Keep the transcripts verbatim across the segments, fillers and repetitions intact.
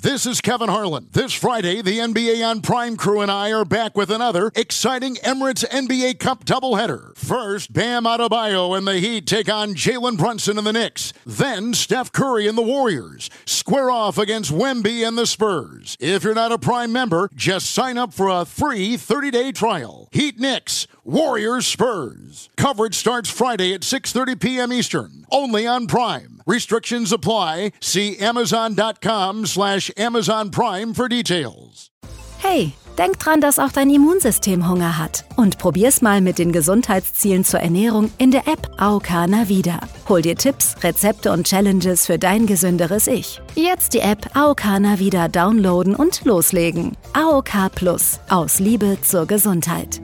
This is Kevin Harlan. This Friday, the N B A on Prime crew and I are back with another exciting Emirates N B A Cup doubleheader. First, Bam Adebayo and the Heat take on Jalen Brunson and the Knicks. Then, Steph Curry and the Warriors square off against Wemby and the Spurs. If you're not a Prime member, just sign up for a free thirty-day trial. Heat Knicks, Warriors Spurs. Coverage starts Friday at six thirty p.m. Eastern, only on Prime. Restrictions apply. See Amazon.com slash Amazon Prime for details. Hey, denk dran, dass auch dein Immunsystem Hunger hat. Und probier's mal mit den Gesundheitszielen zur Ernährung in der App A O K Navida. Hol dir Tipps, Rezepte und Challenges für dein gesünderes Ich. Jetzt die App A O K Navida downloaden und loslegen. A O K Plus. Aus Liebe zur Gesundheit.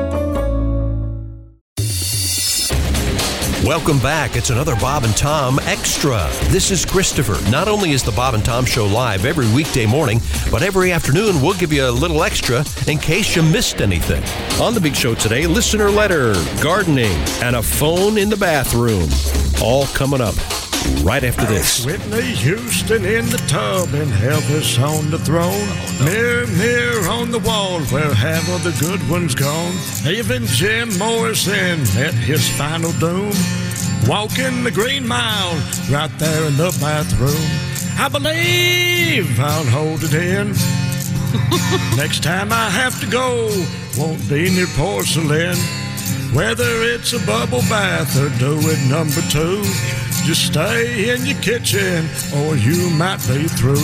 Welcome back. It's another Bob and Tom Extra. This is Christopher. Not only is the Bob and Tom Show live every weekday morning, but every afternoon we'll give you a little extra in case you missed anything. On the big show today, listener letter, gardening, and a phone in the bathroom. All coming up right after this. Whitney Houston in the tub and Elvis on the throne. Mirror, mirror on the wall, where have all the good ones gone? Even Jim Morrison met his final doom. Walking the Green Mile right there in the bathroom. I believe I'll hold it in. Next time I have to go, won't be near porcelain. Whether it's a bubble bath or do it number two, just stay in your kitchen or you might be through.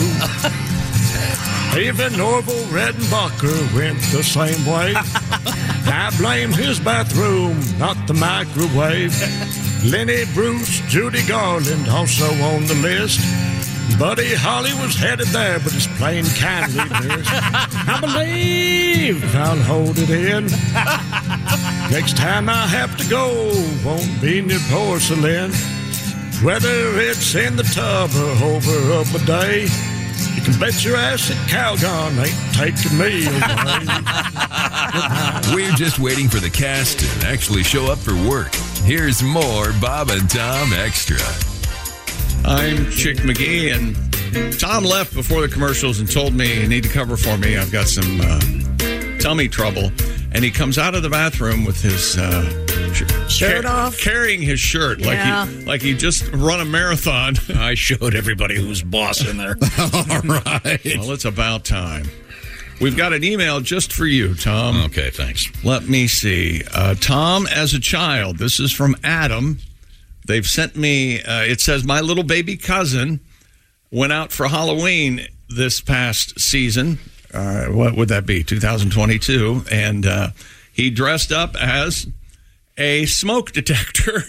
Even Orville Redenbacher went the same way. I blame his bathroom, not the microwave. Lenny Bruce, Judy Garland also on the list. Buddy Holly was headed there, but it's plain kindly missed. I believe I'll hold it in. Next time I have to go, won't be near porcelain. Whether it's in the tub or over a bidet, you can bet your ass that Calgon ain't taking me away. We're just waiting for the cast to actually show up for work. Here's more Bob and Tom Extra. I'm Chick McGee, and Tom left before the commercials and told me you need to cover for me. I've got some uh, tummy trouble. And he comes out of the bathroom with his uh, sh- shirt car- off, carrying his shirt like yeah. he like he just run a marathon. I showed everybody who's boss in there. All right. Well, it's about time. We've got an email just for you, Tom. Okay, thanks. Let me see. Uh, Tom, as a child, this is from Adam. They've sent me, uh, it says, my little baby cousin went out for Halloween this past season. Uh, what would that be? two thousand twenty-two. And uh, he dressed up as a smoke detector.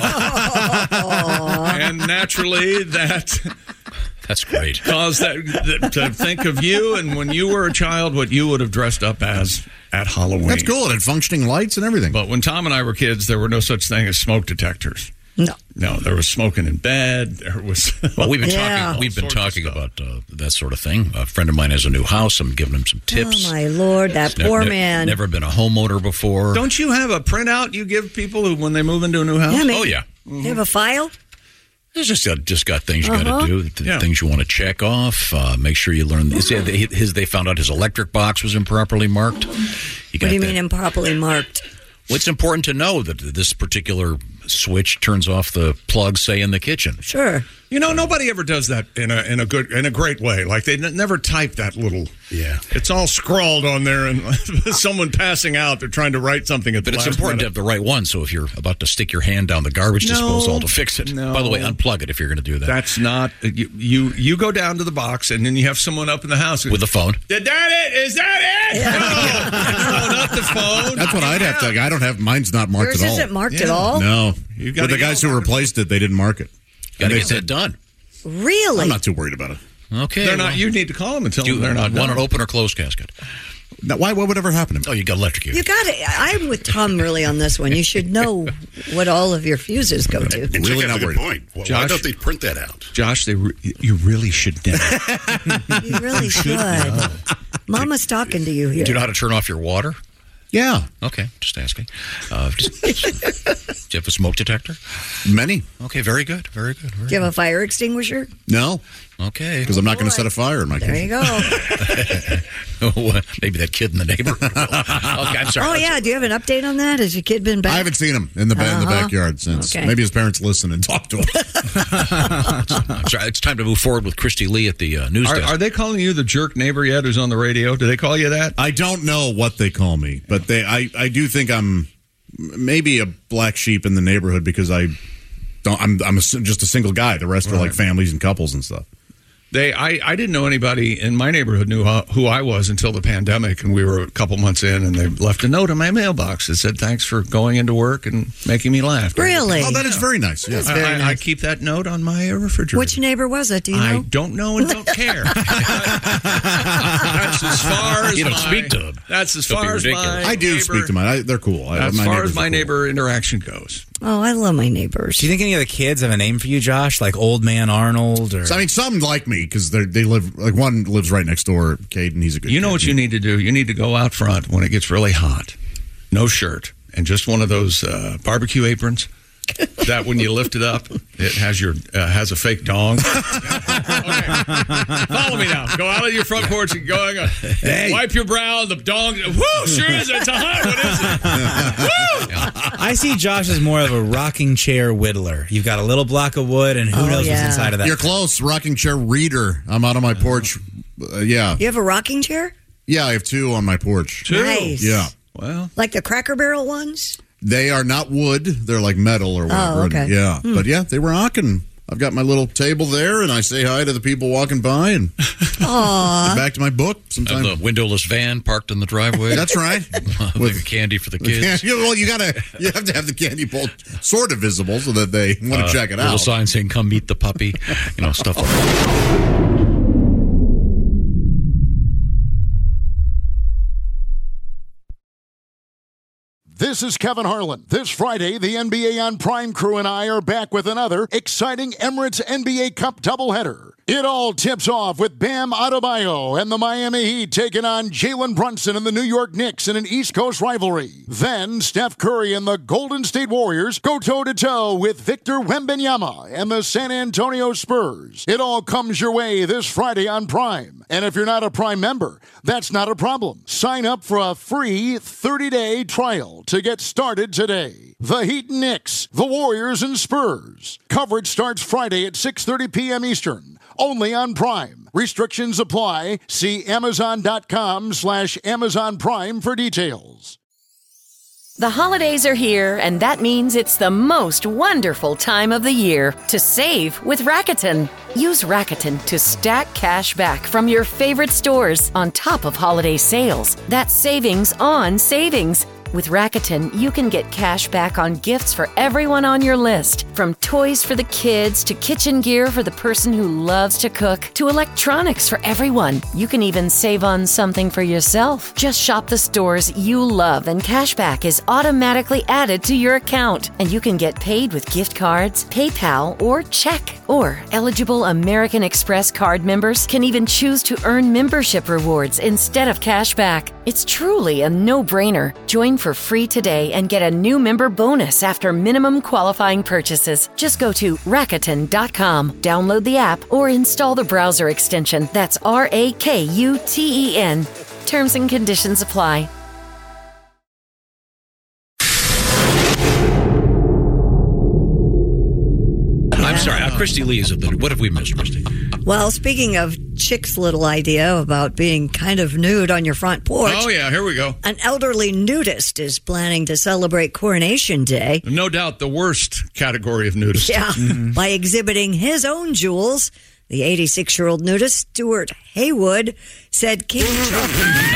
And naturally, that that's great. Caused that, that to think of you and when you were a child, what you would have dressed up as at Halloween. That's cool. It had functioning lights and everything. But when Tom and I were kids, there were no such thing as smoke detectors. No, no, there was smoking in bed. There was. Well, we've been yeah. talking. We've been talking about uh, that sort of thing. A friend of mine has a new house. I'm giving him some tips. Oh my Lord, that He's poor ne- ne- man. Never been a homeowner before. Don't you have a printout you give people who, when they move into a new house? Yeah, maybe. Oh yeah. Mm-hmm. You have a file? It's just got, just got things you Uh-huh. got to do, th- Yeah. things you want to check off. Uh, make sure you learn. His, his, they found out his electric box was improperly marked. You What got do you that- mean improperly marked? Well, it's important to know that this particular switch turns off the plug, say, in the kitchen. Sure. You know, nobody ever does that in a in a good in a great way. Like they n- never type that little. Yeah. It's all scrawled on there, and someone passing out, they're trying to write something at the But it's last important minute. to have the right one. So if you're about to stick your hand down the garbage No. disposal to fix it, No. by the way, unplug it if you're going to do that. That's not you, you. You go down to the box, and then you have someone up in the house With the phone. Is that it? Is that it? No, no, not the phone. That's what I'd have to. I don't have mine's not marked Yours at all. isn't marked at Yeah. all? No. You But the guys who replaced it, they didn't mark it. Got to And they get said, that done. Really? I'm not too worried about it. Okay. They're not. well, You need to call them and tell do them they're not want done. an open or closed casket? Now, why? What would ever happen to Oh, me? you got electrocuted. You got it. I'm with Tom really on this one. You should know what all of your fuses go to. Really Really not not worried. point. Well, Josh? why don't they print that out? Josh, they re- you really should know. You really should. Mama's talking to you here. Do you know how to turn off your water? Yeah. Okay, just asking. Uh, just, do you have a smoke detector? Many. Okay, very good, very good. Very Do you have a fire extinguisher? No. Okay. Because I'm not going to set a fire in my There kitchen. you go. Maybe that kid in the neighborhood. Okay, I'm sorry. Oh, yeah. Do you have an update on that? Has your kid been back? I haven't seen him in the, ba- in the Uh-huh. backyard since. Okay. Maybe his parents listen and talk to him. I'm sorry. It's time to move forward with Christy Lee at the uh, news Are, desk. are they calling you the jerk neighbor yet who's on the radio? Do they call you that? I don't know what they call me, but they. I, I do think I'm maybe a black sheep in the neighborhood because I don't. I'm I'm a, just a single guy. The rest are like families and couples and stuff. They, I, I didn't know anybody in my neighborhood knew how, who I was until the pandemic, and we were a couple months in, and they left a note in my mailbox that said, "Thanks for going into work and making me laugh." Really? Oh, that is very nice. Yeah. That's very I, I, nice. I keep that note on my uh, refrigerator. Which neighbor was it? Do you I know? don't know and don't care. That's as far as You don't my, speak to them. That's as Don't be far as my ridiculous. I do neighbor, speak to mine. I, they're cool. I, As my far neighbors as are my cool. neighbor interaction goes. Oh, I love my neighbors. Do you think any of the kids have a name for you, Josh? Like Old Man Arnold? Or So, I mean, some like me because they they live like one lives right next door. Caden, he's a good. You know kid. what you need to do? You need to go out front when it gets really hot. No shirt. And just one of those uh, barbecue aprons that when you lift it up, it has your uh, has a fake dong. Okay. Follow me now. Go out on your front porch and go. go. Hey. Wipe your brow. The dong. Woo! Sure is. It's a hot. What is it? Woo! I see Josh as more of a rocking chair whittler. You've got a little block of wood, and who Oh, knows yeah. what's inside of that. You're close. Rocking chair reader. I'm out on my porch. Uh, yeah, You have a rocking chair? yeah. I have two on my porch. Two. Nice. Yeah. Well, Like the Cracker Barrel ones? They are not wood. They're like metal or whatever. Oh, okay. And, yeah. But yeah, they were rocking. I've got my little table there, and I say hi to the people walking by, and Aww. get back to my book. Have Sometimes the windowless van parked in the driveway. that's right. With candy for the kids. Yeah, well, you gotta you have to have the candy bowl sort of visible so that they want to Uh, check it little out. sign saying "Come meet the puppy," you know, stuff like that. This is Kevin Harlan. This Friday, the N B A on Prime crew and I are back with another exciting Emirates N B A Cup doubleheader. It all tips off with Bam Adebayo and the Miami Heat taking on Jalen Brunson and the New York Knicks in an East Coast rivalry. Then Steph Curry and the Golden State Warriors go toe-to-toe with Victor Wembanyama and the San Antonio Spurs. It all comes your way this Friday on Prime. And if you're not a Prime member, that's not a problem. Sign up for a free thirty-day trial to get started today. The Heat and Knicks, the Warriors and Spurs. Coverage starts Friday at six thirty p.m. Eastern. Only on Prime. Restrictions apply. See Amazon.com slash Amazon Prime for details. The holidays are here, and that means it's the most wonderful time of the year to save with Rakuten. Use Rakuten to stack cash back from your favorite stores on top of holiday sales. That's savings on savings. With Rakuten, you can get cash back on gifts for everyone on your list. From toys for the kids, to kitchen gear for the person who loves to cook, to electronics for everyone. You can even save on something for yourself. Just shop the stores you love, and cash back is automatically added to your account. And you can get paid with gift cards, PayPal, or check. Or eligible American Express card members can even choose to earn membership rewards instead of cash back. It's truly a no-brainer. Join for free today and get a new member bonus after minimum qualifying purchases. Just go to Rakuten dot com, download the app, or install the browser extension. That's R A K U T E N. Terms and conditions apply. I'm sorry. Uh, Christy Lee is at the. What have we missed, Christy? Well, speaking of Chick's little idea about being kind of nude on your front porch. oh yeah, here we go. An elderly nudist is planning to celebrate Coronation Day. No doubt the worst category of nudist. Yeah, by exhibiting his own jewels. The eighty-six-year-old nudist, Stuart Haywood, said King Charles...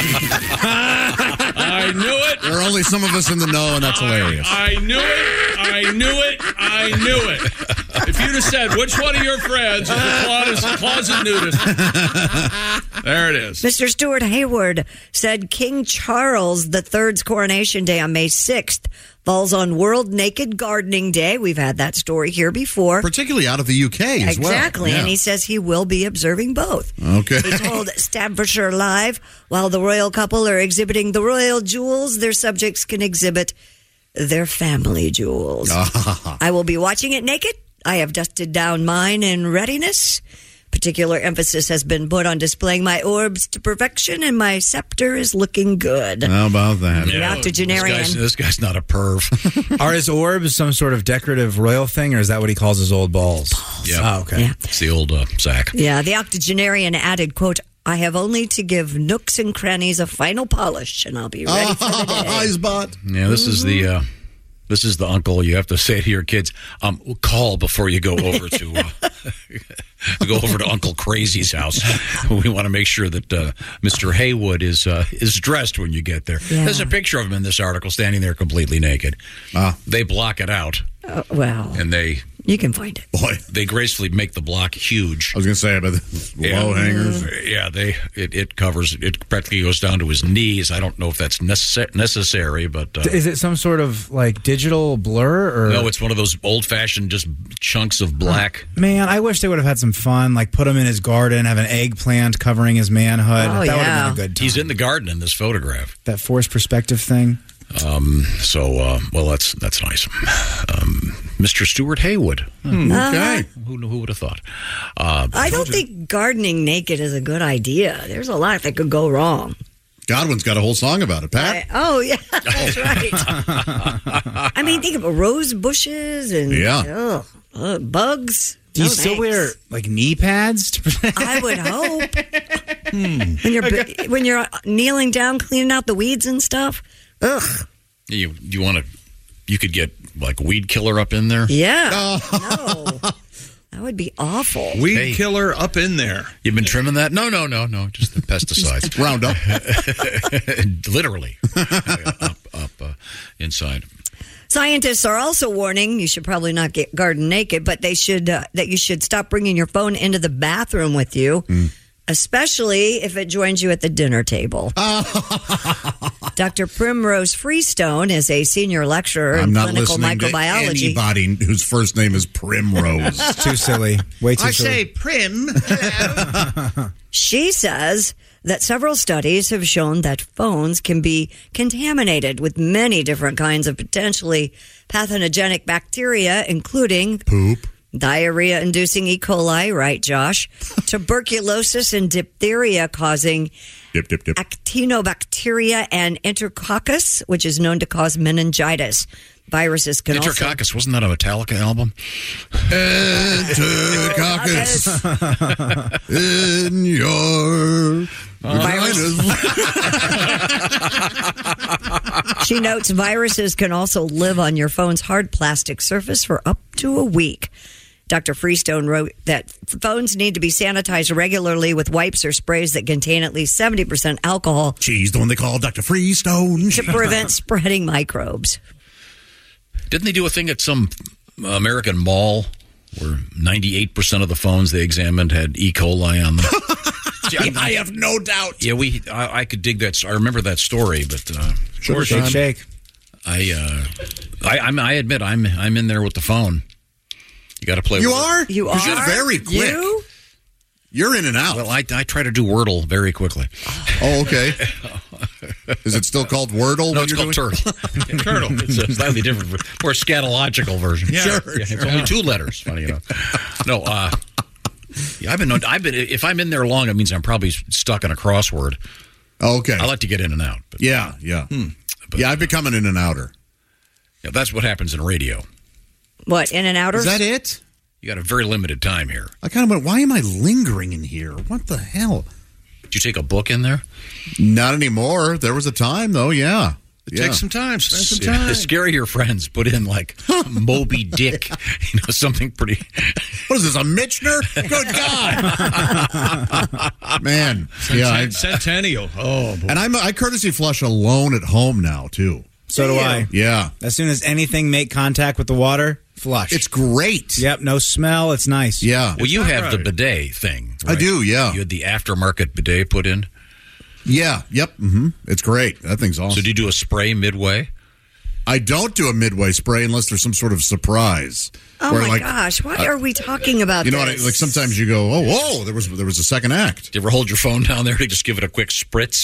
I knew it. There are only some of us in the know, and that's hilarious. I knew it. I knew it. I knew it. If you'd have said, which one of your friends is a closet, closet nudist? There it is. Mister Stuart Hayward said King Charles the Third's Coronation Day on May sixth falls on World Naked Gardening Day. We've had that story here before. Particularly out of the U K as well. Exactly, Yeah. and he says he will be observing both. Okay. He told Staffordshire Live, while the royal couple are exhibiting the royal jewels, their subjects can exhibit their family jewels. I will be watching it naked. I have dusted down mine in readiness. particular emphasis has been put on displaying my orbs to perfection, and my scepter is looking good. How about that? The octogenarian. This guy's, this guy's not a perv. Are his orbs some sort of decorative royal thing, or is that what he calls his old balls? Yeah. Oh, okay. Yeah. It's the old uh, sack. Yeah, the octogenarian added, quote, I have only to give nooks and crannies a final polish, and I'll be ready for the day. Eyes bot. Yeah, this is the uh, this is the uncle you have to say to your kids. Um, call before you go over to uh, go over to Uncle Crazy's house. We want to make sure that uh, Mister Haywood is uh, is dressed when you get there. Yeah. There's a picture of him in this article standing there completely naked. Ah. They block it out, Uh, well, and they you can find it. Boy, they gracefully make the block huge. I was going to say about the Yeah. low hangers. Yeah, they it, it covers it practically goes down to his knees. I don't know if that's necess- necessary, but uh, Is it some sort of like digital blur? Or no, it's one of those old fashioned just chunks of black. Man, I wish they would have had some fun, like put him in his garden, have an eggplant covering his manhood. Oh, that would yeah. have been a good time. He's in the garden in this photograph. That forced perspective thing. Um, so, uh, well, that's that's nice. Um, Mister Stuart Haywood. Hmm, Uh-huh. Who, who would have thought? Uh, I don't think gardening naked is a good idea. There's a lot that could go wrong. Godwin's got a whole song about it, Pat. I- oh, yeah, that's right. I mean, think about rose bushes and Yeah. ugh, uh, bugs. Do you No, still thanks. wear like knee pads to protect? I would hope. When you're when you're kneeling down, cleaning out the weeds and stuff. Ugh. you you want to? You could get like weed killer up in there. Yeah. No. That would be awful. Weed Hey. killer up in there. You've been trimming that? No, no, no, no. Just the pesticides. Roundup. Literally up up uh, inside. Scientists are also warning you should probably not get garden naked, but they should uh, that you should stop bringing your phone into the bathroom with you, especially if it joins you at the dinner table. Doctor Primrose Freestone is a senior lecturer I'm in not clinical listening to microbiology. anybody whose first name is Primrose. Too silly. Way too I silly. say prim. She says that several studies have shown that phones can be contaminated with many different kinds of potentially pathogenic bacteria, including Poop. diarrhea-inducing E. coli, right, Josh? Tuberculosis and diphtheria causing Dip, dip, dip. actinobacteria and enterococcus, which is known to cause meningitis. Viruses can also... Enterococcus, wasn't that a Metallica album? Enterococcus in your vaginas. She notes viruses can also live on your phone's hard plastic surface for up to a week. Doctor Freestone wrote that phones need to be sanitized regularly with wipes or sprays that contain at least seventy percent alcohol She's the one they call Doctor Freestone. to prevent spreading microbes. Didn't they do a thing at some American mall where ninety-eight percent of the phones they examined had E. coli on them? I have no doubt. Yeah, we. I, I could dig that. I remember that story, but uh, Sure, shake, shake. I, uh, I, I'm, I admit, I'm, I'm in there with the phone. You got to play. You Wordle. are? You 'Cause are? You're very quick. You? You're in and out. Well, I, I try to do Wordle very quickly. Oh, okay. Is it still called Wordle? No, when it's you're called doing- Turtle. Turtle. It's a slightly different, more scatological version. Yeah, sure, Yeah, sure. it's only two letters. Funny enough. No, uh, yeah, I've been. I've been. If I'm in there long, it means I'm probably stuck in a crossword. Okay. I like to get in and out. But, Yeah, yeah. but, Yeah, I've become an in and outer. yeah, that's what happens in radio. What, in and outers? Is that it? You got a very limited time here. I kind of went, why am I lingering in here? What the hell? Did you take a book in there? Not anymore. There was a time, though, yeah. yeah. Take some time. Spend some Yeah, time. scare your friends. Put in like Moby Dick, you know, something pretty. What is this, a Mitchner? Good God. Man. Yeah. I, Centennial. Oh, boy. and I'm, I courtesy flush alone at home now, too. So do I. Yeah. As soon as anything make contact with the water, flush. It's great. Yep, no smell. It's nice. Yeah. Well, you not have the right. bidet thing. I do, yeah. You had the aftermarket bidet put in. Yeah. Yep. hmm It's great. That thing's awesome. So do you do a spray midway? I don't do a midway spray unless there's some sort of surprise. Oh, Where, my like, gosh. Why uh, are we talking about You know this? what? I, like sometimes you go, oh, whoa, there was there was a second act. Do you ever hold your phone down there to just give it a quick spritz?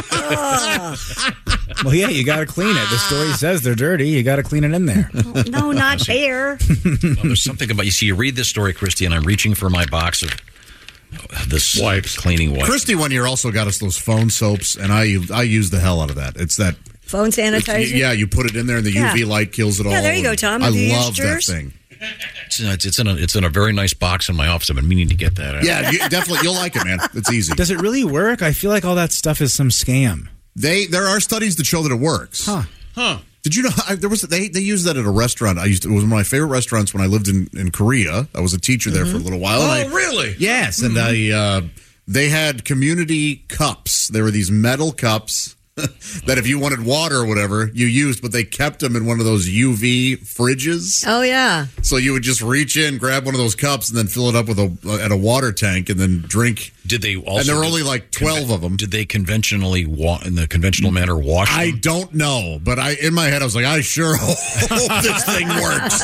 Well, yeah, you got to clean it. The story says they're dirty. You got to clean it in there. No, not air. Well, there's something about you see. You read this story, Christy, and I'm reaching for my box of this Wipes. cleaning wipes. Christy one year also got us those phone soaps, and I I use the hell out of that. It's that Phone sanitizer? Yeah, you put it in there, and the Yeah. U V light kills it all. Yeah, there you go, Tom. I Have you love used that yours? thing. It's, it's, it's in a it's in a very nice box in my office. I've been meaning to get that out. Yeah, you, definitely. You'll like it, man. It's easy. Does it really work? I feel like all that stuff is some scam. They There are studies that show that it works. Huh. Huh. Did you know I, there was they they used that at a restaurant? I used to, it was one of my favorite restaurants when I lived in, in Korea. I was a teacher there for a little while. Oh, and I, really? Yes, and I uh, they had community cups. There were these metal cups that if you wanted water or whatever you used, but they kept them in one of those U V fridges. Oh, yeah. So you would just reach in, grab one of those cups, and then fill it up with a at a water tank, and then drink. Did they also? And there were only like twelve of them. Did they conventionally wa- in the conventional manner wash them? I don't know, but I in my head I was like, I sure hope this thing works.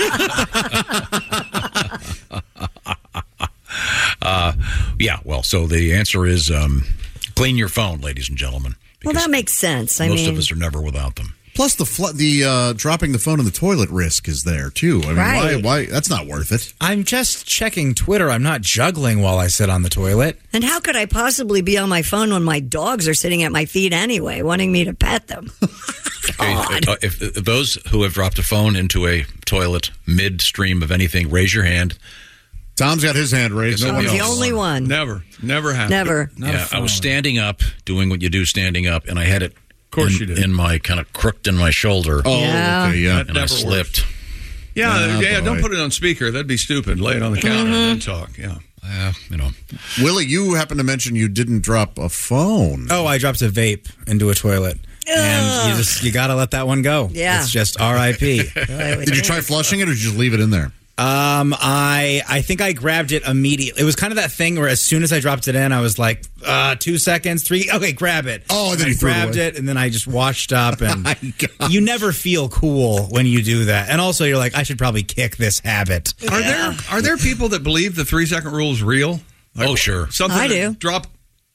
uh, yeah. Well, so the answer is um, clean your phone, ladies and gentlemen. Well, that makes sense. I most mean, of us are never without them. Plus, the fl- the uh, dropping the phone in the toilet risk is there too. I mean, Right. why? Why? That's not worth it. I'm just checking Twitter. I'm not juggling while I sit on the toilet. and how could I possibly be on my phone when my dogs are sitting at my feet anyway, wanting me to pet them? Okay, uh, if, if those who have dropped a phone into a toilet midstream of anything, raise your hand. Tom's got his hand raised. I'm the only one. Never. Never happened. Never. Yeah, I was standing up, doing what you do standing up, and I had it Of course in, you did. in my kind of crooked in my shoulder. Oh, Yeah. okay, yeah. That and I never slipped. Yeah, Oh, yeah. boy. Don't put it on speaker. That'd be stupid. Lay it on the counter and then talk. Yeah. Uh, you know, Willie, you happened to mention you didn't drop a phone. Oh, I dropped a vape into a toilet. And you just you got to let that one go. Yeah. It's just R I P Did you try flushing it, or did you just leave it in there? Um, I I think I grabbed it immediately. It was kind of that thing where as soon as I dropped it in, I was like, uh, two seconds, three, okay, grab it. Oh, and then I you threw it grabbed away. it, and then I just washed up, and My God. you never feel cool when you do that. And also, you're like, I should probably kick this habit. Are there are there people that believe the three second rule is real? Like, oh, sure. Something I that do. Drop.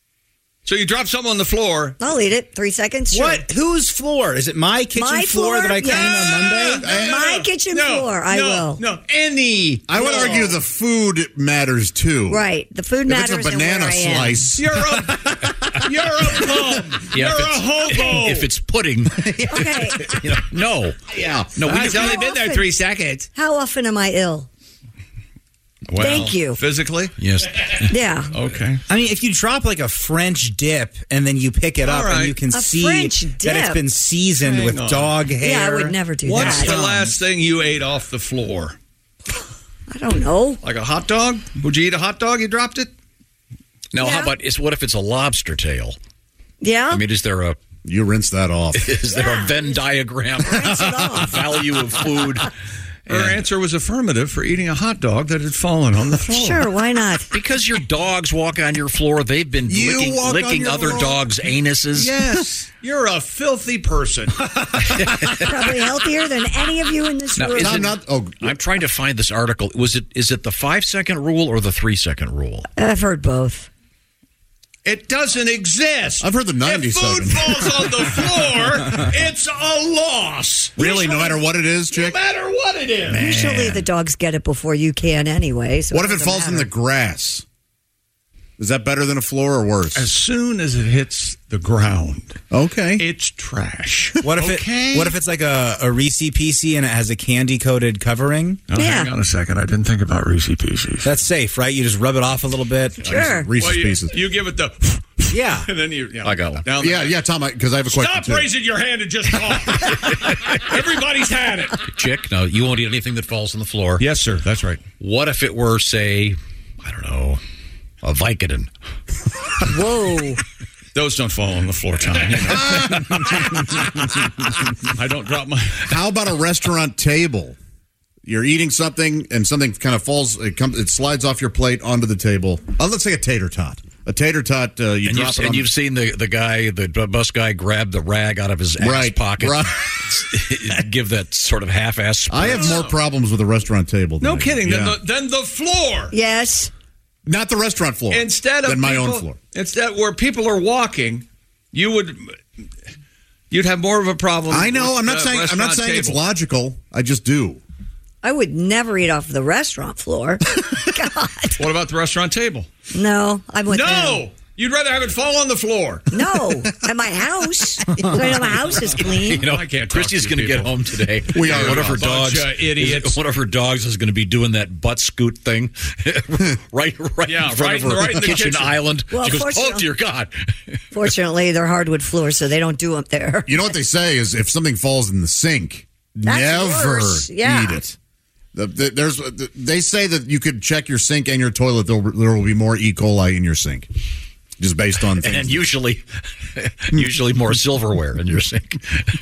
So you drop something on the floor. I'll eat it. Three seconds. Sure. What? Whose floor? Is it my kitchen My floor, floor? that I clean Yes. on Monday? My kitchen no, floor. I no, will. No, any. I would floor. argue the food matters too. Right. The food If matters. it's a and where banana I am. slice, You're a you're a bum. Yeah, you're if a hobo. if it's pudding, Okay. you know, no, yeah. no. We It's just, only been there three seconds. How often am I ill? Well, Thank you. Physically. yes. Yeah. Okay. I mean, if you drop like a French dip and then you pick it All up right. and you can A see French that dip? it's been seasoned Hang with on. dog hair. Yeah, I would never do What's that. the last thing you ate off the floor? I don't know. Like a hot dog? Would you eat a hot dog? You dropped it? Now, Yeah. how about is what if it's a lobster tail? Yeah. I mean, is there a You rinse that off. is there a Venn diagram Rinse it off. value of food? Her answer was affirmative for eating a hot dog that had fallen on the floor. Sure. Why not? Because your dogs walk on your floor, they've been You licking, walk on licking your other floor? dogs' anuses. Yes. You're a filthy person. Probably healthier than any of you in this Now, room. is I'm it- not. Oh, I'm trying to find this article. Was it is it the five second rule or the three second rule? I've heard both. It doesn't exist. I've heard the ninety If food second. falls on the floor, it's a loss. Really, no matter what it is, No chick. matter what it is. Usually the dogs get it before you can anyway. So What if it doesn't falls in the matter. grass? Is that better than a floor or worse? As soon as it hits the ground, Okay. it's trash. What if okay? it? What if it's like a, a Reese Piece and it has a candy coated covering? Oh, Yeah. hang on a second. I didn't think about Reese Pieces. That's safe, right? You just rub it off a little bit. Sure. Reese's Well, you, Pieces. you give it the, Yeah. and then you. you know, I got one. down the- Yeah, yeah, Tom, because I, have a question Stop too. raising your hand and just talk. Everybody's had it. Chick, no, you won't eat anything that falls on the floor. Yes, sir. That's right. What if it were, say, I don't know, a Vicodin? Whoa. Those don't fall on the floor, Tom. You know. I don't drop my. How about a restaurant table? You're eating something and something kind of falls, it comes, it slides off your plate onto the table. Uh, let's say a tater tot. A tater tot, uh, you And, drop you've, it on and you've seen the, the guy, the bus guy, grab the rag out of his ass Right, pocket, right. give that sort of half-ass. I have more problems with a restaurant table. Than No I do. kidding. Yeah. Than, the, than the floor. Yes. Not the restaurant floor. Instead of than my people, own floor. Instead, where people are walking, you would. You'd have more of a problem. I know. with I'm not the saying. I'm not restaurant saying it's table. logical. I just do. I would never eat off the restaurant floor. God. What about the restaurant table? No, I'm with No! them. You'd rather have it fall on the floor. No, at my house. I know my house is clean. You know, I can't. Christy's going to get home today. We are one of her a bunch dogs. of idiots. One of her dogs is going to be doing that butt scoot thing, right, right Yeah, in front right- of her right in the kitchen, kitchen. island. Well, she goes, "Oh fortunately- dear God!" Fortunately, they're hardwood floors, so they don't do them there. You know what they say is if something falls in the sink, That's never worse. Yeah. eat it. The, the, there's, the, they say that you could check your sink and your toilet. There will, there will be more E. coli in your sink, just based on things. And usually, usually more silverware in your sink.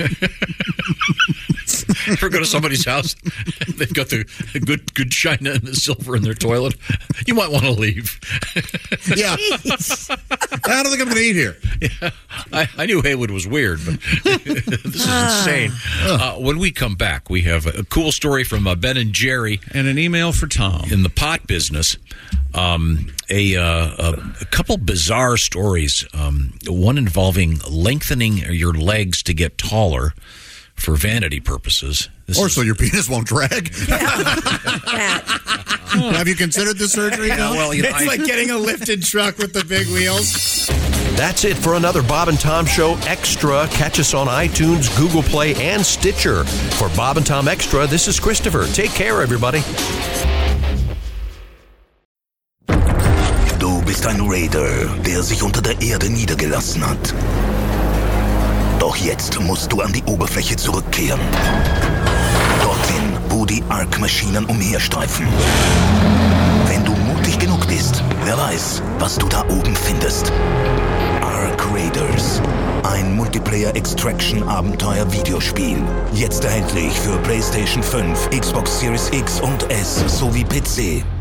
Ever go to somebody's house? They've got the good good china and the silver in their toilet. You might want to leave. Yeah, I don't think I'm going to eat here. Yeah, I, I knew Haywood was weird, but this is insane. Uh, when we come back, we have a cool story from uh, Ben and Jerry And an email for Tom. in the pot business. Um, a, uh, a, a couple bizarre stories. Um, one involving lengthening your legs to get taller for vanity purposes. This Or is- so your penis won't drag. Have you considered the surgery? Yeah, well, you know, It's I- like getting a lifted truck with the big wheels. That's it for another Bob and Tom Show Extra. Catch us on iTunes, Google Play, and Stitcher. For Bob and Tom Extra, this is Christopher. Take care, everybody. Du bist ein Raider, der sich unter der Erde niedergelassen hat. Doch jetzt musst du an die Oberfläche zurückkehren. Dorthin, wo die Ark-Maschinen umherstreifen. Wenn du mutig genug bist, wer weiß, was du da oben findest. Ark Raiders. Ein Multiplayer-Extraction-Abenteuer-Videospiel. Jetzt erhältlich für PlayStation fünf, Xbox Series X und S sowie P C.